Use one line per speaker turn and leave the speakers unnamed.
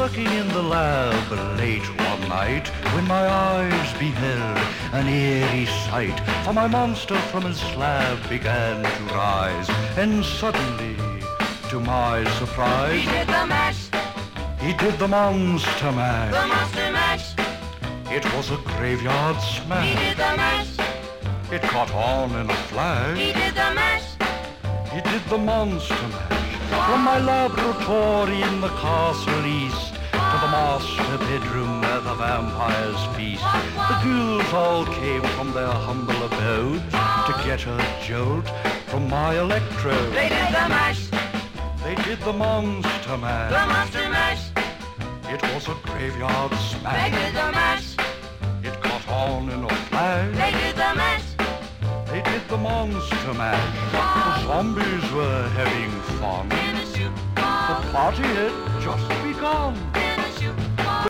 working in the lab late one night when my eyes beheld an eerie sight. For my monster from his slab began to rise, and suddenly, to my surprise,
he did the mash.
He did the monster mash.
The monster mash.
It was a graveyard smash.
He did the mash.
It caught on in a flash.
He did the mash.
He did the monster mash. From my laboratory in the castle east to the master bedroom where the vampires feast. The ghouls all came from their humble abode to get a jolt from my electrode.
They did the mash.
They did the monster mash.
The monster mash.
It was a graveyard
They
smash.
did the mash.
It caught on in a flash.
They did the mash.
They did the monster mash. The zombies were having fun.
In a shoot.
The party had just begun.
In a shoot.